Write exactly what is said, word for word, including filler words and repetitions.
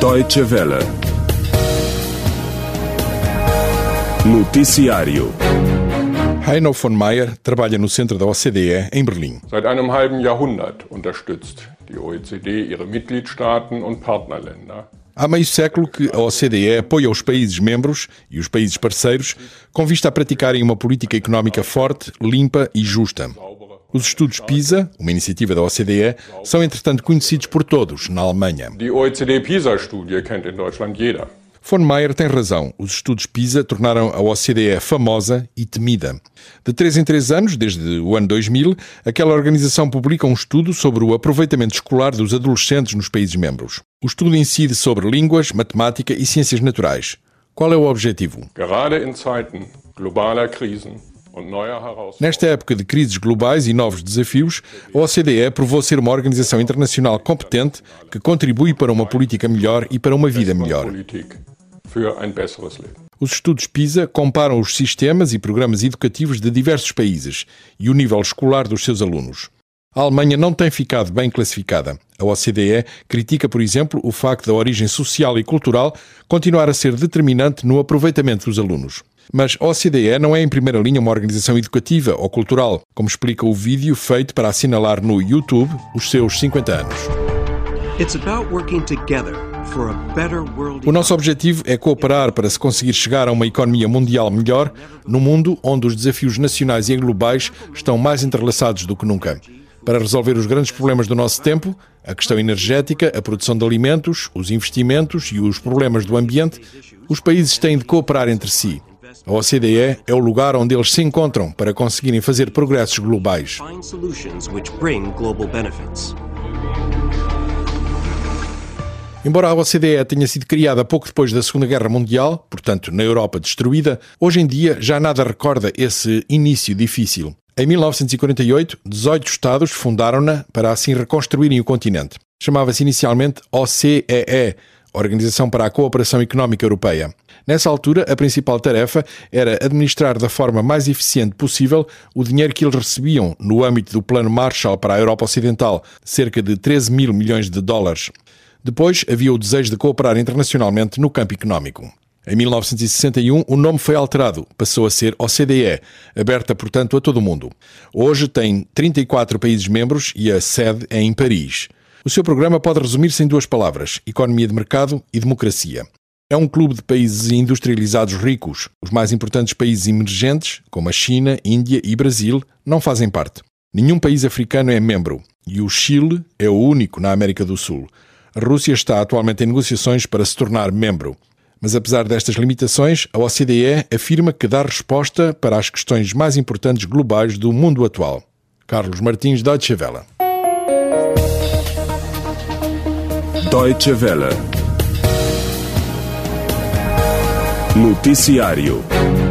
Deutsche Welle. Noticiário. Heino von Meyer trabalha no centro da O C D E em Berlim. Seit einem halben Jahrhundert unterstützt die O E C D ihre Mitgliedstaaten und Partnerländer. Há meio século que a O C D E apoia os países membros e os países parceiros com vista a praticarem uma política económica forte, limpa e justa. Os estudos PISA, uma iniciativa da O C D E, são entretanto conhecidos por todos na Alemanha. Die O E C D-PISA-Studie kennt in Deutschland jeder. Von Meyer tem razão. Os estudos PISA tornaram a O C D E famosa e temida. De três em três anos, desde o ano dois mil, aquela organização publica um estudo sobre o aproveitamento escolar dos adolescentes nos países membros. O estudo incide sobre línguas, matemática e ciências naturais. Qual é o objetivo? Gerade in Zeiten globaler Krisen und neuer Herausforderungen. Nesta época de crises globais e novos desafios, a O C D E provou ser uma organização internacional competente que contribui para uma política melhor e para uma vida melhor. Politik für ein besseres Leben. Os estudos PISA comparam os sistemas e programas educativos de diversos países e o nível escolar dos seus alunos. A Alemanha não tem ficado bem classificada. A O C D E critica, por exemplo, o facto da origem social e cultural continuar a ser determinante no aproveitamento dos alunos. Mas a O C D E não é em primeira linha uma organização educativa ou cultural, como explica o vídeo feito para assinalar no YouTube os seus cinquenta anos. It's about working together for a better world. O nosso objetivo é cooperar para se conseguir chegar a uma economia mundial melhor, num mundo onde os desafios nacionais e globais estão mais entrelaçados do que nunca. Para resolver os grandes problemas do nosso tempo, a questão energética, a produção de alimentos, os investimentos e os problemas do ambiente, os países têm de cooperar entre si. A O C D E é o lugar onde eles se encontram para conseguirem fazer progressos globais. Find solutions which bring global benefits. Embora a O C D E tenha sido criada pouco depois da Segunda Guerra Mundial, portanto na Europa destruída, hoje em dia já nada recorda esse início difícil. Em mil novecentos e quarenta e oito, dezoito Estados fundaram-na para assim reconstruírem o continente. Chamava-se inicialmente O C E E, Organização para a Cooperação Económica Europeia. Nessa altura, a principal tarefa era administrar da forma mais eficiente possível o dinheiro que eles recebiam no âmbito do Plano Marshall para a Europa Ocidental, cerca de treze mil milhões de dólares. Depois, havia o desejo de cooperar internacionalmente no campo económico. Em mil novecentos e sessenta e um, o nome foi alterado, passou a ser O C D E, aberta, portanto, a todo o mundo. Hoje tem trinta e quatro países membros e a sede é em Paris. O seu programa pode resumir-se em duas palavras: economia de mercado e democracia. É um clube de países industrializados ricos. Os mais importantes países emergentes, como a China, Índia e Brasil, não fazem parte. Nenhum país africano é membro e o Chile é o único na América do Sul. A Rússia está atualmente em negociações para se tornar membro. Mas apesar destas limitações, a O C D E afirma que dá resposta para as questões mais importantes globais do mundo atual. Carlos Martins, Deutsche Welle. Deutsche Welle. Noticiário.